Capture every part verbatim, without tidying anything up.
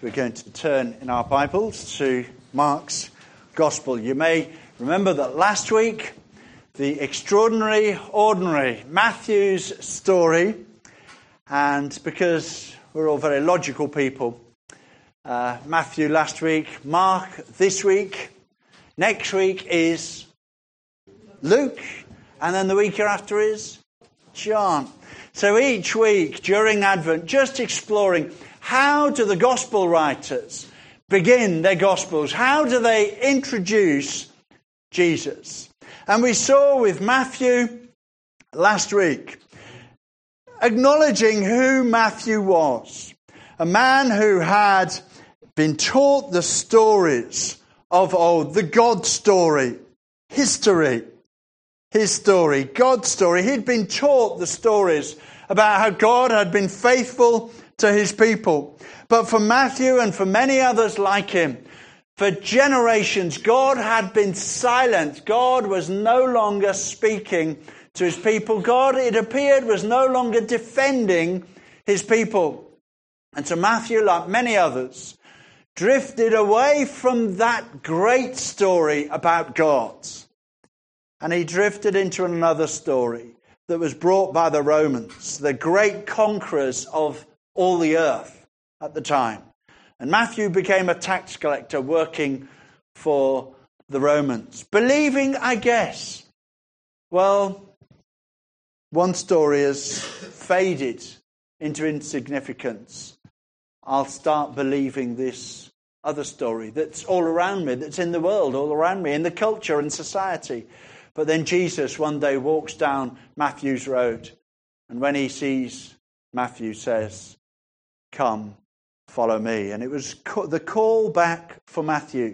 We're going to turn in our Bibles to Mark's Gospel. You may remember that last week, the extraordinary, ordinary Matthew's story, and because we're all very logical people, uh, Matthew last week, Mark this week, next week is Luke, and then the week after is John. So each week during Advent, just exploring how do the gospel writers begin their gospels? How do they introduce Jesus? And we saw with Matthew last week, acknowledging who Matthew was, a man who had been taught the stories of old, the God story, history, his story, God's story. He'd been taught the stories about how God had been faithful to his people. But for Matthew and for many others like him, for generations, God had been silent. God was no longer speaking to his people. God, it appeared, was no longer defending his people. And so Matthew, like many others, drifted away from that great story about God. And he drifted into another story that was brought by the Romans, the great conquerors of all the earth at the time. And Matthew became a tax collector working for the Romans, believing, I guess, well, one story has faded into insignificance. I'll start believing this other story that's all around me, that's in the world, all around me, in the culture and society. But then Jesus one day walks down Matthew's road, and when he sees Matthew, says, "Come, follow me." And it was the call back for Matthew.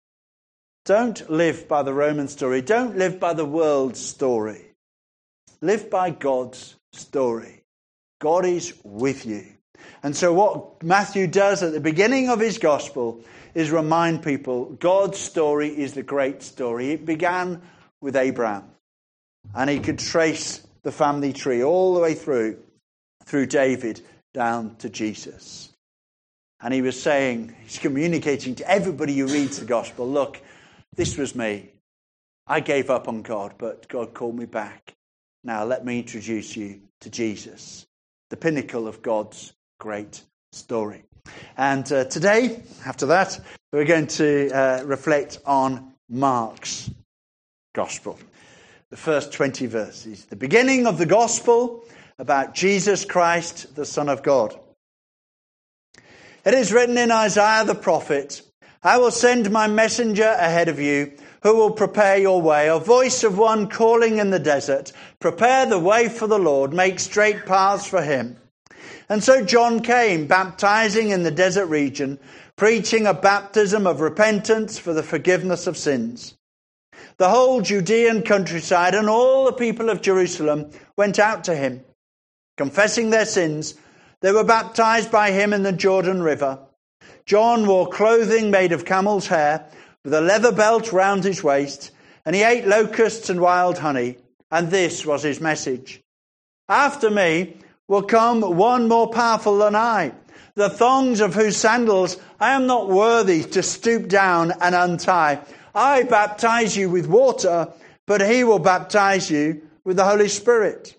Don't live by the Roman story. Don't live by the world's story. Live by God's story. God is with you. And so what Matthew does at the beginning of his gospel is remind people God's story is the great story. It began with Abraham, and he could trace the family tree all the way through, through David, down to Jesus. And he was saying, he's communicating to everybody who reads the gospel, look, this was me. I gave up on God, but God called me back. Now let me introduce you to Jesus, the pinnacle of God's great story. And uh, today, after that, we're going to uh, reflect on Mark's gospel. The first twenty verses, the beginning of the gospel about Jesus Christ, the Son of God. It is written in Isaiah the prophet, "I will send my messenger ahead of you, who will prepare your way, a voice of one calling in the desert, prepare the way for the Lord, make straight paths for him." And so John came, baptizing in the desert region, preaching a baptism of repentance for the forgiveness of sins. The whole Judean countryside and all the people of Jerusalem went out to him. Confessing their sins, they were baptized by him in the Jordan River. John wore clothing made of camel's hair, with a leather belt round his waist, and he ate locusts and wild honey, and this was his message. "After me will come one more powerful than I, the thongs of whose sandals I am not worthy to stoop down and untie. I baptize you with water, but he will baptize you with the Holy Spirit."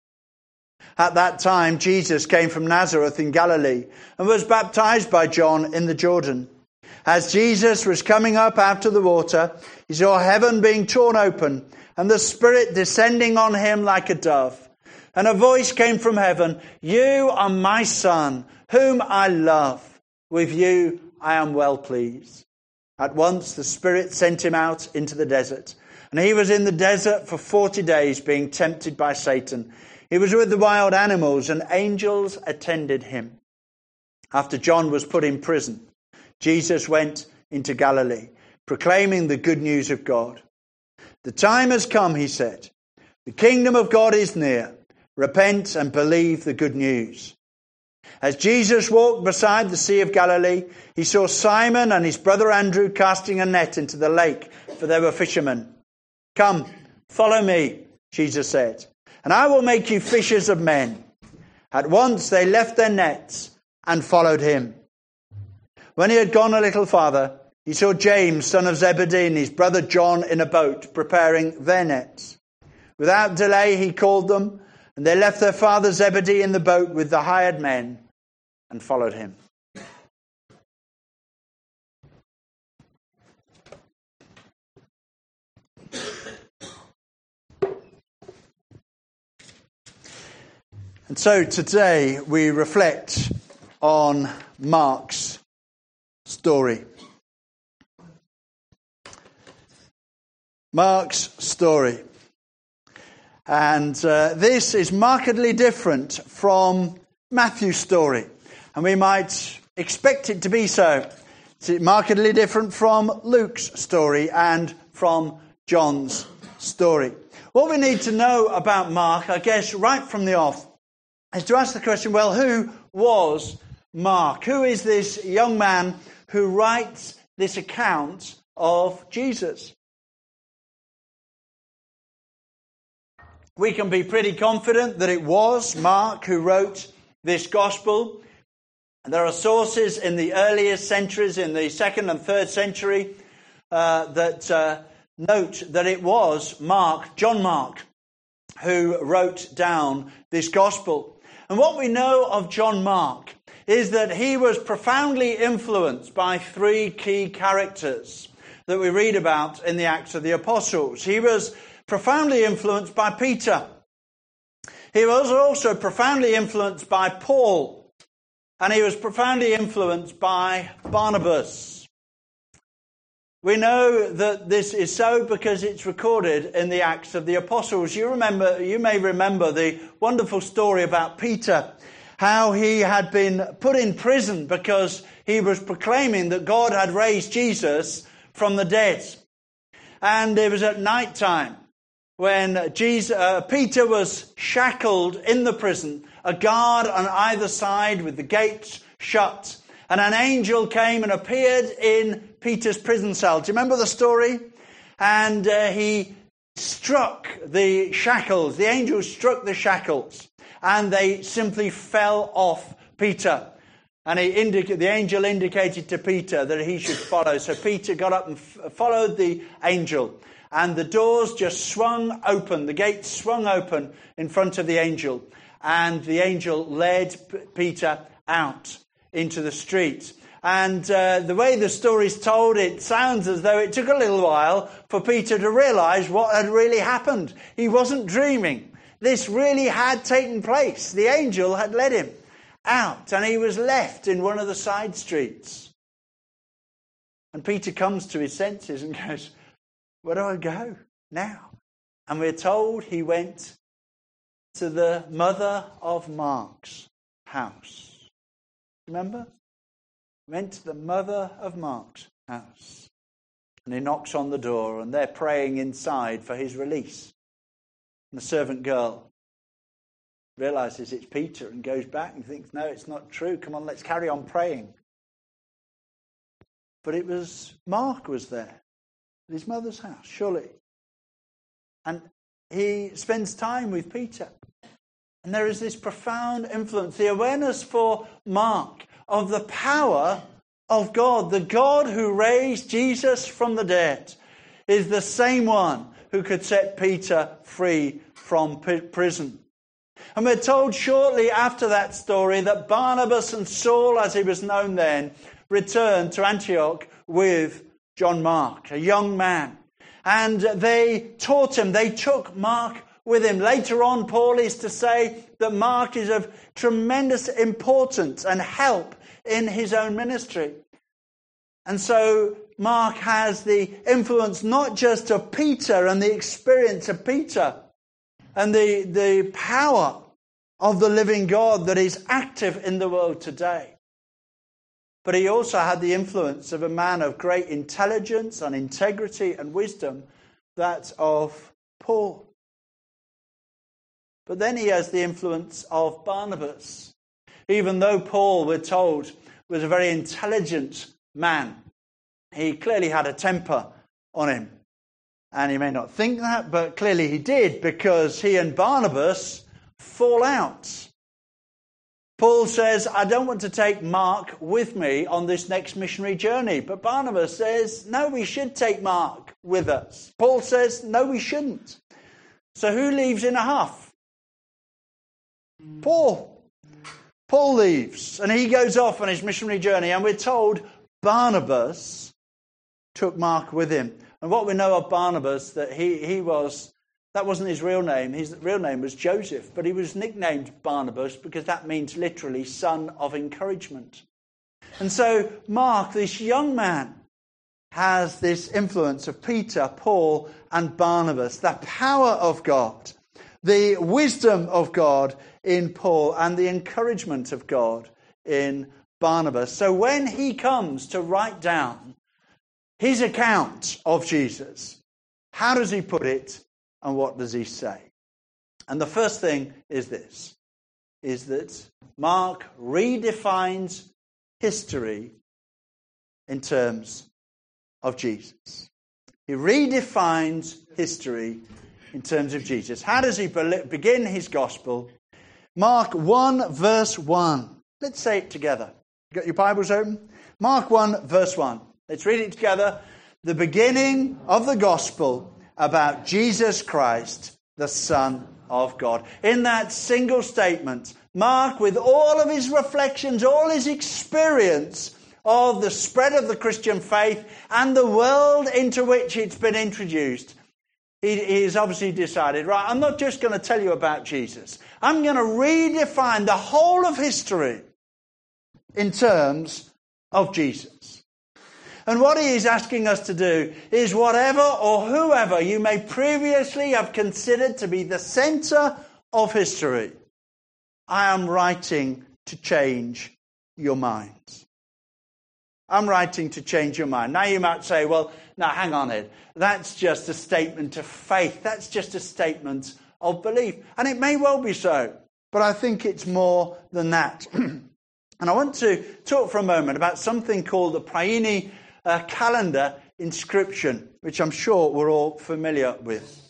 At that time, Jesus came from Nazareth in Galilee and was baptized by John in the Jordan. As Jesus was coming up out of the water, he saw heaven being torn open and the Spirit descending on him like a dove. And a voice came from heaven, "You are my Son, whom I love. With you I am well pleased." At once the Spirit sent him out into the desert, and he was in the desert for forty days being tempted by Satan. He was with the wild animals, and angels attended him. After John was put in prison, Jesus went into Galilee, proclaiming the good news of God. "The time has come," he said. "The kingdom of God is near. Repent and believe the good news." As Jesus walked beside the Sea of Galilee, he saw Simon and his brother Andrew casting a net into the lake, for they were fishermen. "Come, follow me," Jesus said, "and I will make you fishers of men." At once they left their nets and followed him. When he had gone a little farther, he saw James, son of Zebedee, and his brother John in a boat, preparing their nets. Without delay he called them, and they left their father Zebedee in the boat with the hired men and followed him. And so today we reflect on Mark's story. Mark's story. And uh, this is markedly different from Matthew's story. And we might expect it to be so. It's markedly different from Luke's story and from John's story. What we need to know about Mark, I guess, right from the off, is to ask the question, well, who was Mark? Who is this young man who writes this account of Jesus? We can be pretty confident that it was Mark who wrote this gospel. And there are sources in the earliest centuries, in the second and third century, uh, that uh, note that it was Mark, John Mark, who wrote down this gospel. And what we know of John Mark is that he was profoundly influenced by three key characters that we read about in the Acts of the Apostles. He was profoundly influenced by Peter. He was also profoundly influenced by Paul. And he was profoundly influenced by Barnabas. We know that this is so because it's recorded in the Acts of the Apostles. You remember, you may remember the wonderful story about Peter, how he had been put in prison because he was proclaiming that God had raised Jesus from the dead. And it was at night time when Jesus, uh, Peter was shackled in the prison, a guard on either side with the gates shut. And an angel came and appeared in Peter's prison cell. Do you remember the story? And uh, he struck the shackles. The angel struck the shackles. And they simply fell off Peter. And he indica- the angel indicated to Peter that he should follow. So Peter got up and f- followed the angel. And the doors just swung open. The gates swung open in front of the angel. And the angel led P- Peter out into the street. And uh, the way the story's told, it sounds as though it took a little while for Peter to realise what had really happened. He wasn't dreaming. This really had taken place. The angel had led him out, and he was left in one of the side streets. And Peter comes to his senses and goes, where do I go now? And we're told he went to the mother of Mark's house. Remember? Went to the mother of Mark's house. And he knocks on the door, and they're praying inside for his release. And the servant girl realizes it's Peter and goes back and thinks, no, it's not true. Come on, let's carry on praying. But it was, Mark was there at his mother's house, surely. And he spends time with Peter. And there is this profound influence, the awareness for Mark of the power of God. The God who raised Jesus from the dead is the same one who could set Peter free from prison. And we're told shortly after that story that Barnabas and Saul, as he was known then, returned to Antioch with John Mark, a young man. And they taught him, they took Mark with him. Later on, Paul is to say that Mark is of tremendous importance and help in his own ministry. And so Mark has the influence not just of Peter and the experience of Peter and the, the power of the living God that is active in the world today, but he also had the influence of a man of great intelligence and integrity and wisdom, that of Paul. But then he has the influence of Barnabas. Even though Paul, we're told, was a very intelligent man, he clearly had a temper on him. And he may not think that, but clearly he did, because he and Barnabas fall out. Paul says, I don't want to take Mark with me on this next missionary journey. But Barnabas says, no, we should take Mark with us. Paul says, no, we shouldn't. So who leaves in a huff? Paul. Paul leaves, and he goes off on his missionary journey, and we're told Barnabas took Mark with him. And what we know of Barnabas, that he, he was... That wasn't his real name. His real name was Joseph, but he was nicknamed Barnabas because that means literally son of encouragement. And so Mark, this young man, has this influence of Peter, Paul, and Barnabas, the power of God, the wisdom of God in Paul, and the encouragement of God in Barnabas. So when he comes to write down his account of Jesus, how does he put it? And what does he say? And the first thing is this, is that Mark redefines history in terms of Jesus. He redefines history in terms of Jesus. How does he begin his gospel? Mark one, verse one. Let's say it together. You got your Bibles open? Mark one, verse one. Let's read it together. The beginning of the gospel about Jesus Christ, the Son of God. In that single statement, Mark, with all of his reflections, all his experience of the spread of the Christian faith and the world into which it's been introduced, he, he's obviously decided, right, I'm not just going to tell you about Jesus. I'm going to redefine the whole of history in terms of Jesus. And what he is asking us to do is whatever or whoever you may previously have considered to be the center of history, I am writing to change your minds. I'm writing to change your mind. Now you might say, well, now hang on Ed. That's just a statement of faith. That's just a statement of belief. And it may well be so, but I think it's more than that. And I want to talk for a moment about something called the Priene uh, calendar inscription, which I'm sure we're all familiar with.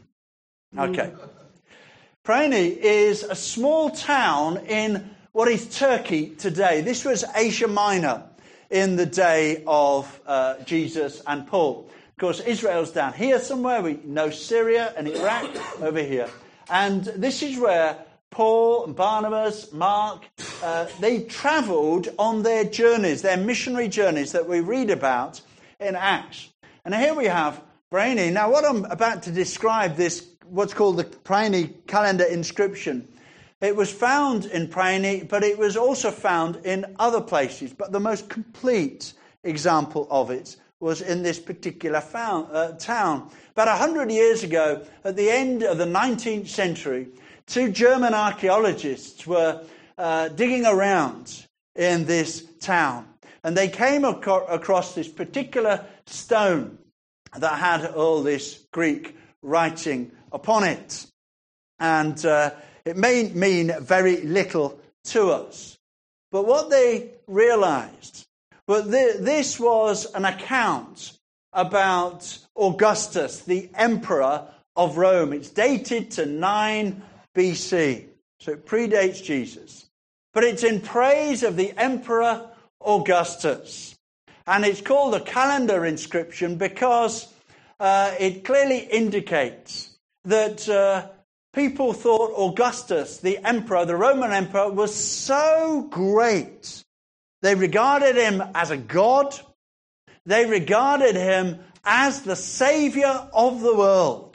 Okay. Priene is a small town in what is Turkey today. This was Asia Minor in the day of uh, Jesus and Paul. Of course, Israel's down here somewhere. We know Syria and Iraq over here. And this is where Paul and Barnabas, Mark, uh, they travelled on their journeys, their missionary journeys that we read about in Acts. And here we have Priene. Now, what I'm about to describe, this what's called the Priene calendar inscription, it was found in Priene, but it was also found in other places. But the most complete example of it was in this particular found, uh, town. About a hundred years ago, at the end of the nineteenth century, two German archaeologists were uh, digging around in this town. And they came ac- across this particular stone that had all this Greek writing upon it. And uh, it may mean very little to us. But what they realized was th- this was an account about Augustus, the emperor of Rome. It's dated to nine B C, so it predates Jesus. But it's in praise of the emperor Augustus. And it's called a calendar inscription because uh, it clearly indicates that uh, people thought Augustus, the emperor, the Roman emperor, was so great. They regarded him as a god. They regarded him as the savior of the world.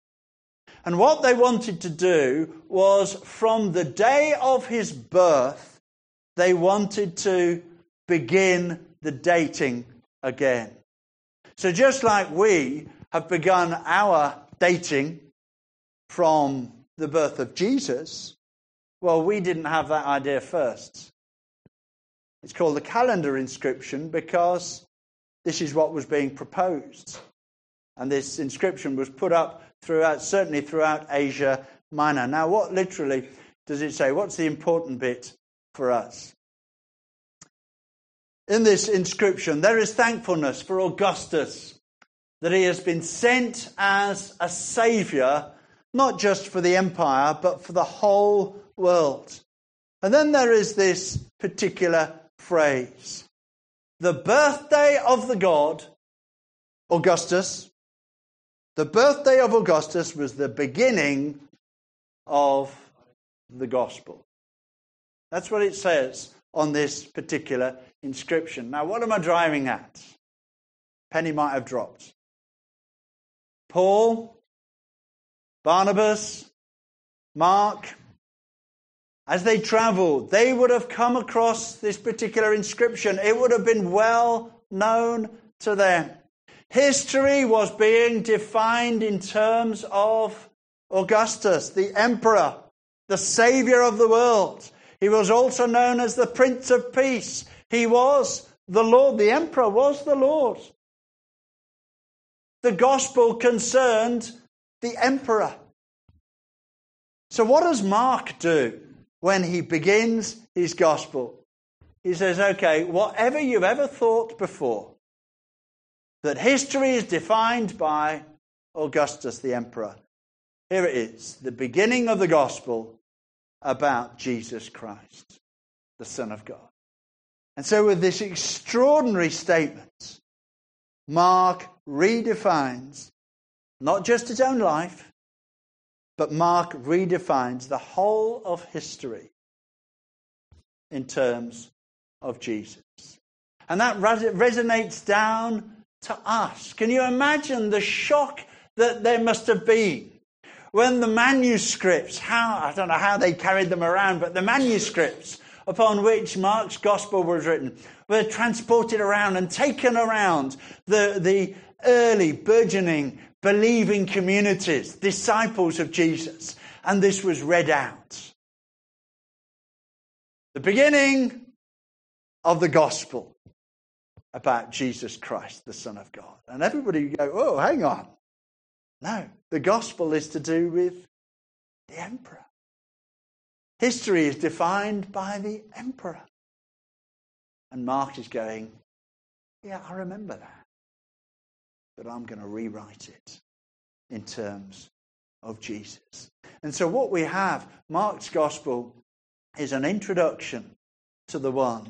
And what they wanted to do was, from the day of his birth, they wanted to begin the dating again. So just like we have begun our dating from the birth of Jesus, well, we didn't have that idea first. It's called the calendar inscription because this is what was being proposed. And this inscription was put up throughout, certainly throughout Asia Minor. Now, what literally does it say? What's the important bit for us? In this inscription, there is thankfulness for Augustus, that he has been sent as a saviour, not just for the empire, but for the whole world. And then there is this particular phrase. The birthday of the god, Augustus, the birthday of Augustus was the beginning of the gospel. That's what it says on this particular inscription. Now, what am I driving at? Penny might have dropped. Paul, Barnabas, Mark, as they traveled, they would have come across this particular inscription. It would have been well known to them. History was being defined in terms of Augustus, the emperor, the savior of the world. He was also known as the Prince of Peace. He was the Lord. The emperor was the Lord. The gospel concerned the emperor. So what does Mark do when he begins his gospel? He says, okay, whatever you've ever thought before, that history is defined by Augustus the emperor, here it is, the beginning of the gospel about Jesus Christ, the Son of God. And so with this extraordinary statement, Mark redefines not just his own life, but Mark redefines the whole of history in terms of Jesus. And that resonates down to us. Can you imagine the shock that there must have been when the manuscripts, how I don't know how they carried them around, but the manuscripts upon which Mark's gospel was written were transported around and taken around the, the early burgeoning believing communities, disciples of Jesus, and this was read out. The beginning of the gospel about Jesus Christ, the Son of God. And everybody would go, oh, hang on. No, the gospel is to do with the emperor. History is defined by the emperor. And Mark is going, yeah, I remember that. But I'm going to rewrite it in terms of Jesus. And so what we have, Mark's gospel, is an introduction to the one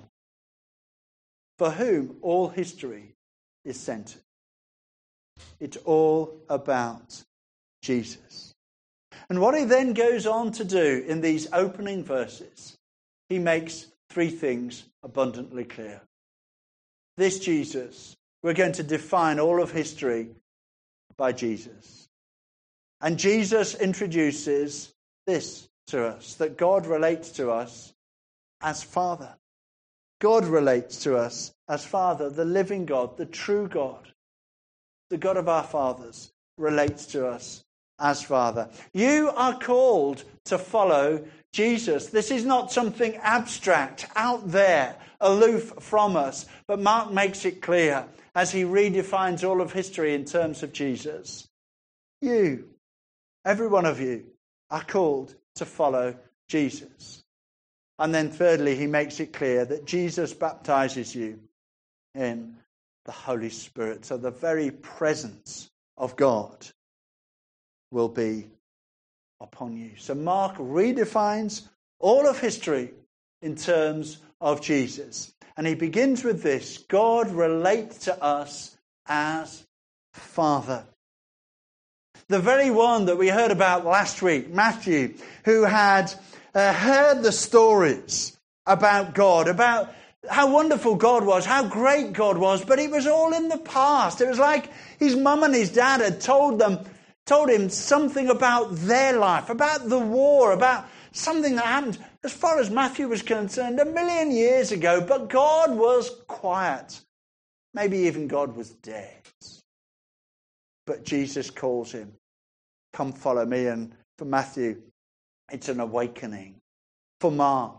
for whom all history is centered. It's all about Jesus. And what he then goes on to do in these opening verses, he makes three things abundantly clear. This Jesus, we're going to define all of history by Jesus. And Jesus introduces this to us, that God relates to us as Father. God relates to us as Father, the living God, the true God. The God of our fathers relates to us as Father. You are called to follow Jesus. This is not something abstract, out there, aloof from us. But Mark makes it clear as he redefines all of history in terms of Jesus. You, every one of you, are called to follow Jesus. And then thirdly, he makes it clear that Jesus baptizes you in the Holy Spirit. So the very presence of God will be upon you. So Mark redefines all of history in terms of Jesus. And he begins with this: God relates to us as Father. The very one that we heard about last week, Matthew, who had uh, heard the stories about God, about how wonderful God was, how great God was, but it was all in the past. It was like his mum and his dad had told them, told him something about their life, about the war, about something that happened, as far as Matthew was concerned, a million years ago, but God was quiet. Maybe even God was dead. But Jesus calls him, come follow me. And for Matthew, it's an awakening. For Mark,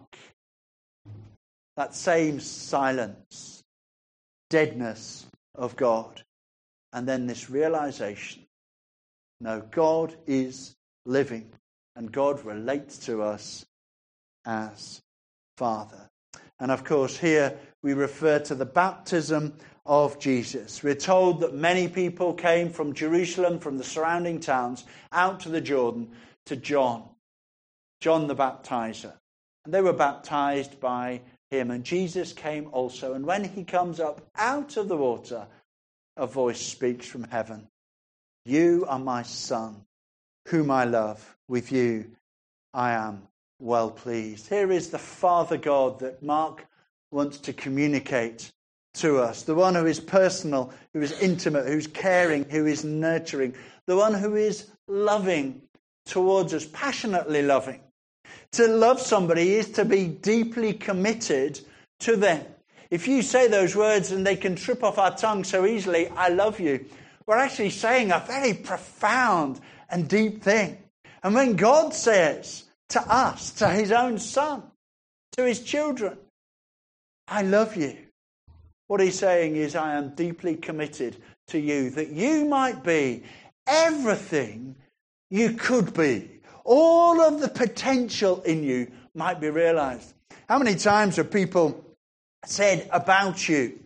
that same silence, deadness of God. And then this realization, no, God is living and God relates to us as Father. And of course, here we refer to the baptism of Jesus. We're told that many people came from Jerusalem, from the surrounding towns, out to the Jordan to John, John the Baptizer. And they were baptized by him. And Jesus came also. And when he comes up out of the water, a voice speaks from heaven. You are my Son, whom I love. With you I am well pleased. Here is the Father God that Mark wants to communicate to us. The one who is personal, who is intimate, who's caring, who is nurturing. The one who is loving towards us, passionately loving. To love somebody is to be deeply committed to them. If you say those words and they can trip off our tongue so easily, I love you, we're actually saying a very profound and deep thing. And when God says to us, to his own Son, to his children, I love you, what he's saying is, I am deeply committed to you, that you might be everything you could be. All of the potential in you might be realized. How many times have people said about you,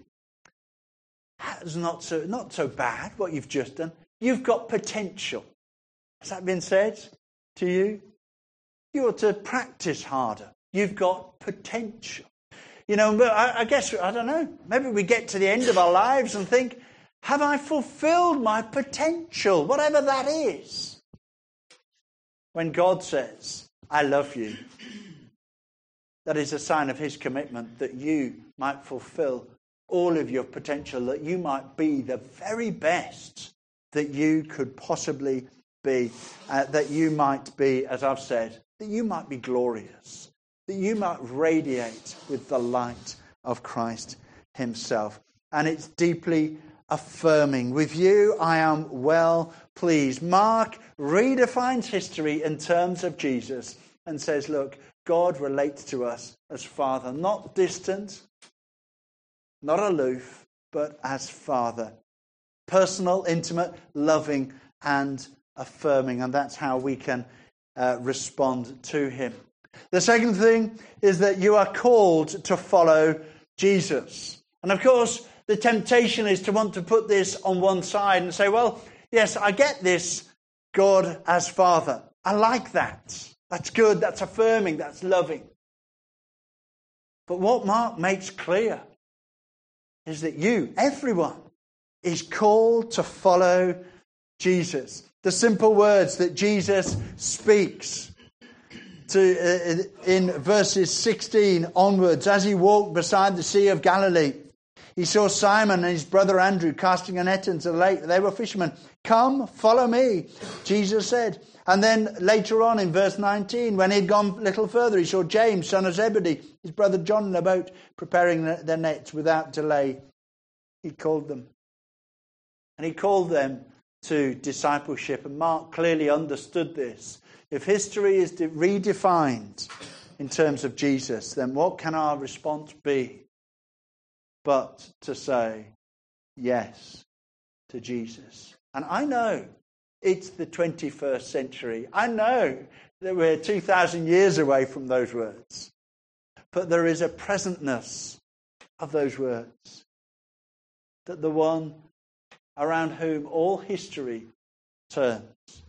that's not so, not so bad what you've just done. You've got potential. Has that been said to you? You ought to practice harder. You've got potential. You know, I, I guess, I don't know, maybe we get to the end of our lives and think, have I fulfilled my potential, whatever that is? When God says, I love you, that is a sign of his commitment that you might fulfill all of your potential, that you might be the very best that you could possibly be, uh, that you might be, as I've said, that you might be glorious, that you might radiate with the light of Christ himself. And it's deeply affirming. With you, I am well pleased. Mark redefines history in terms of Jesus and says, look, God relates to us as Father, not distant, not aloof, but as Father. Personal, intimate, loving, and affirming. And that's how we can uh, respond to him. The second thing is that you are called to follow Jesus. And of course, the temptation is to want to put this on one side and say, well, yes, I get this, God as Father. I like that. That's good, that's affirming, that's loving. But what Mark makes clear is that you, everyone, is called to follow Jesus. The simple words that Jesus speaks to uh, in verses sixteen onwards, as he walked beside the Sea of Galilee, he saw Simon and his brother Andrew casting a net into the lake. They were fishermen. Come, follow me, Jesus said. And then later on in verse nineteen, when he'd gone a little further, he saw James, son of Zebedee, his brother John in a boat, preparing their nets. Without delay, he called them. And he called them to discipleship. And Mark clearly understood this. If history is redefined in terms of Jesus, then what can our response be but to say yes to Jesus? And I know it's the twenty-first century. I know that we're two thousand years away from those words. But there is a presentness of those words. That the one around whom all history turns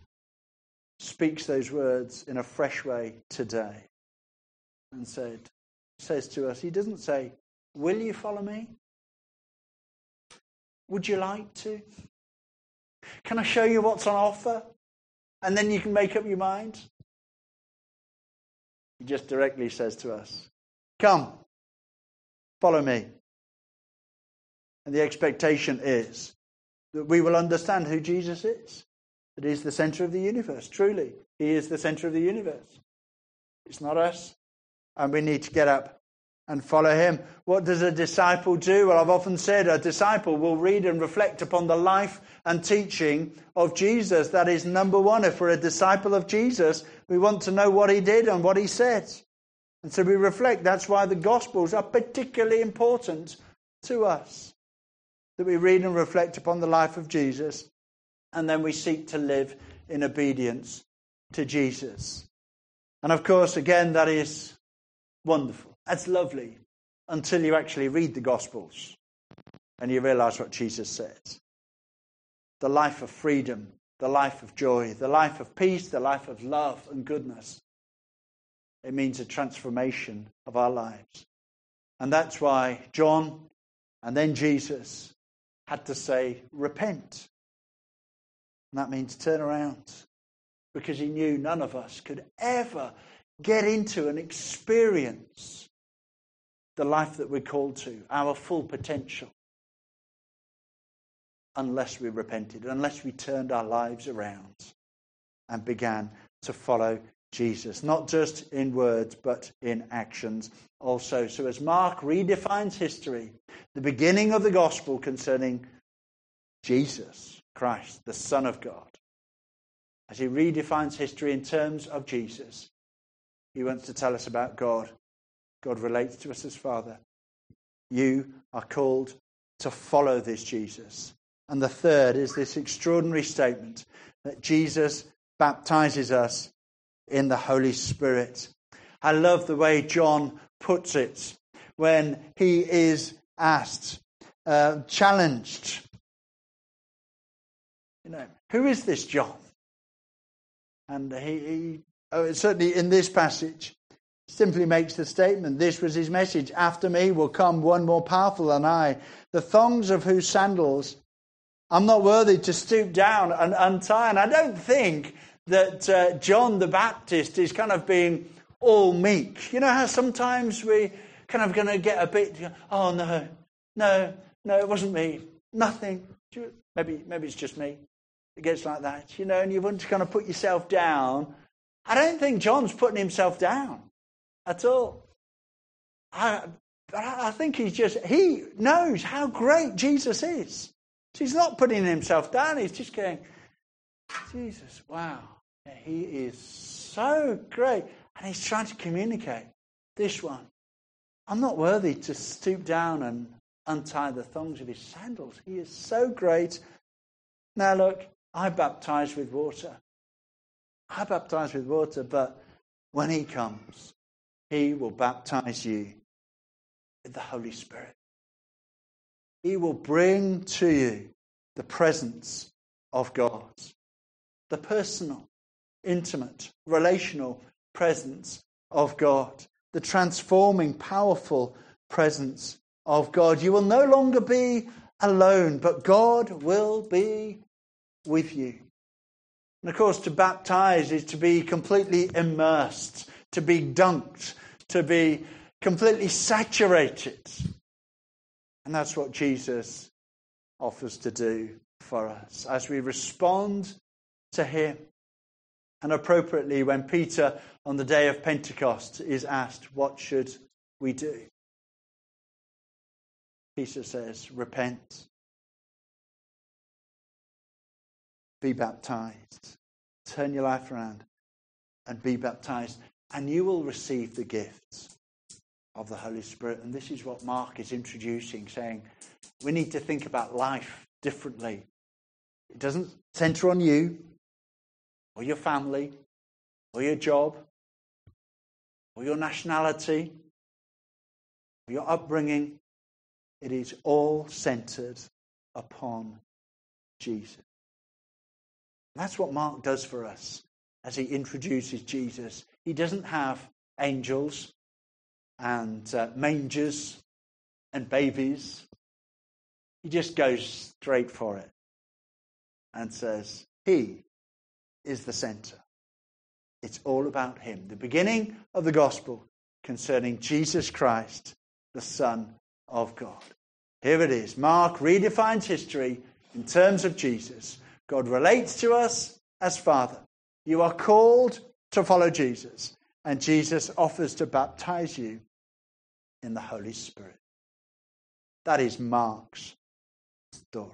speaks those words in a fresh way today. And said, says to us, he doesn't say, will you follow me? Would you like to? Can I show you what's on offer? And then you can make up your mind. He just directly says to us, come, follow me. And the expectation is that we will understand who Jesus is. That he's the center of the universe. Truly, he is the center of the universe. It's not us. And we need to get up and follow him. What does a disciple do? Well, I've often said a disciple will read and reflect upon the life and teaching of Jesus. That is number one. If we're a disciple of Jesus, we want to know what he did and what he said. And so we reflect. That's why the Gospels are particularly important to us. That we read and reflect upon the life of Jesus, and then we seek to live in obedience to Jesus. And of course, again, that is wonderful. That's lovely until you actually read the Gospels and you realize what Jesus said. The life of freedom, the life of joy, the life of peace, the life of love and goodness. It means a transformation of our lives. And that's why John and then Jesus had to say, repent. And that means turn around. Because he knew none of us could ever get into and experience the life that we're called to, our full potential, unless we repented, unless we turned our lives around and began to follow Jesus, not just in words, but in actions also. So as Mark redefines history, the beginning of the gospel concerning Jesus Christ, the Son of God, as he redefines history in terms of Jesus, he wants to tell us about God. God relates to us as Father. You are called to follow this Jesus. And the third is this extraordinary statement that Jesus baptizes us in the Holy Spirit. I love the way John puts it when he is asked, uh, challenged. You know, who is this John? And he, he oh, certainly in this passage, simply makes the statement, this was his message, after me will come one more powerful than I, the thongs of whose sandals I'm not worthy to stoop down and untie. And I don't think that uh, John the Baptist is kind of being all meek. You know how sometimes we kind of going to get a bit, oh no, no, no, it wasn't me, nothing. Maybe, maybe it's just me. It gets like that, you know, and you want to kind of put yourself down. I don't think John's putting himself down at all. I, I think he's just, he knows how great Jesus is. So he's not putting himself down, he's just going, Jesus, wow, he is so great. And he's trying to communicate, this one, I'm not worthy to stoop down and untie the thongs of his sandals. He is so great. Now look, I baptize with water. I baptize with water, but when he comes, he will baptize you with the Holy Spirit. He will bring to you the presence of God. The personal, intimate, relational presence of God. The transforming, powerful presence of God. You will no longer be alone, but God will be with you. And of course, to baptize is to be completely immersed, to be dunked, to be completely saturated. And that's what Jesus offers to do for us as we respond to him. And appropriately, when Peter on the day of Pentecost is asked, what should we do? Peter says, repent. Be baptized. Turn your life around and be baptized. And you will receive the gifts of the Holy Spirit. And this is what Mark is introducing, saying we need to think about life differently. It doesn't center on you or your family or your job or your nationality or your upbringing. It is all centered upon Jesus. That's what Mark does for us as he introduces Jesus. He doesn't have angels and uh, mangers and babies. He just goes straight for it and says, he is the center. It's all about him. The beginning of the gospel concerning Jesus Christ, the Son of God. Here it is. Mark redefines history in terms of Jesus. God relates to us as Father. You are called to follow Jesus, and Jesus offers to baptize you in the Holy Spirit. That is Mark's story.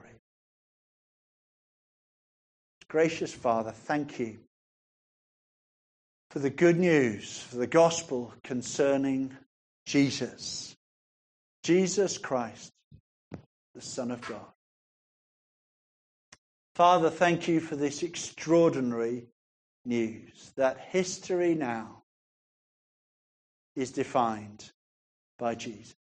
Gracious Father, thank you for the good news, for the gospel concerning Jesus. Jesus Christ, the Son of God. Father, thank you for this extraordinary news that history now is defined by Jesus.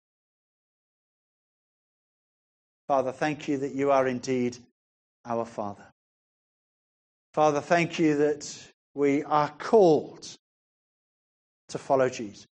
Father, thank you that you are indeed our Father. Father, thank you that we are called to follow Jesus.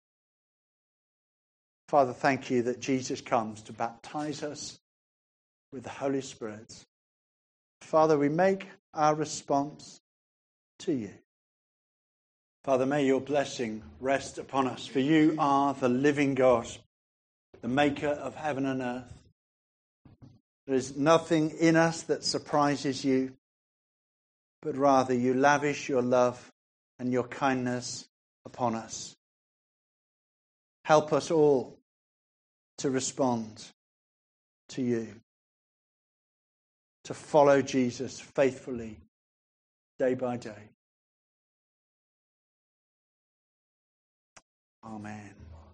Father, thank you that Jesus comes to baptize us with the Holy Spirit. Father, we make our response to you. Father, may your blessing rest upon us, for you are the living God, the maker of heaven and earth. There is nothing in us that surprises you, but rather you lavish your love and your kindness upon us. Help us all to respond to you, to follow Jesus faithfully day by day. Amen.